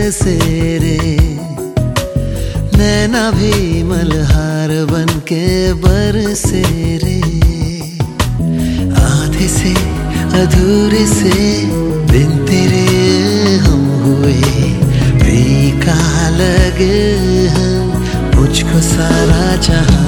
से रे, नैना भी मल्हार बन के बरसे रे। आधे से अधूरे से दिन तेरे हम हुए, फीका लगे हम मुझको सारा जहां।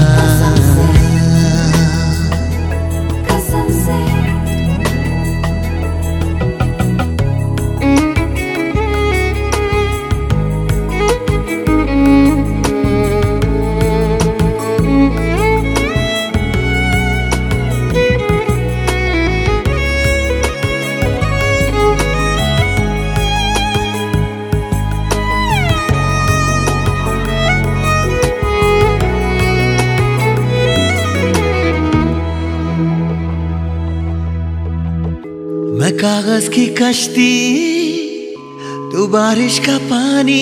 मैं कागज की कश्ती, तू बारिश का पानी,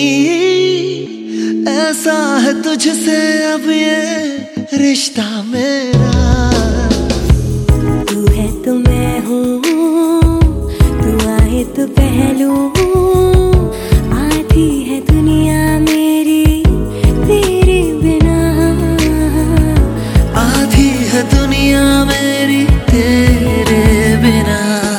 ऐसा है तुझसे अब ये रिश्ता मेरा। तू है तो मैं हूँ, तू आए तो पहलू, आधी है दुनिया मेरी तेरे बिना, आधी है दुनिया मेरी तेरे बिना।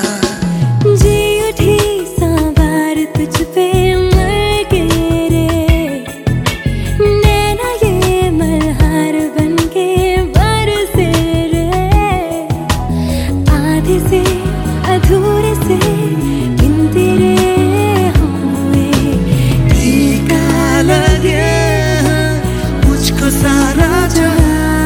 अधूरे से बिन तेरे हम हुए, फीका लगे मुझको सारा जहां।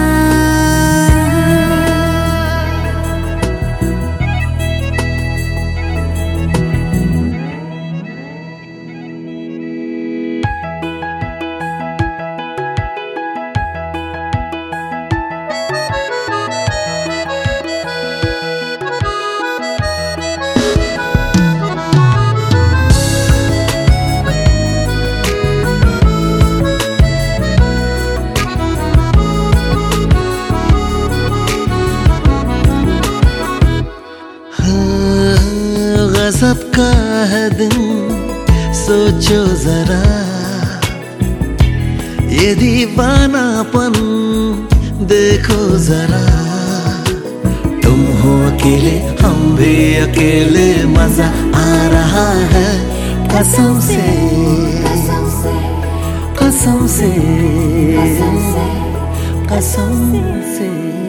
सबका है दिन, सोचो जरा, ये दीवानापन देखो जरा। तुम हो अकेले, हम भी अकेले, मजा आ रहा है कसम से, कसम से, कसम से, कसम से।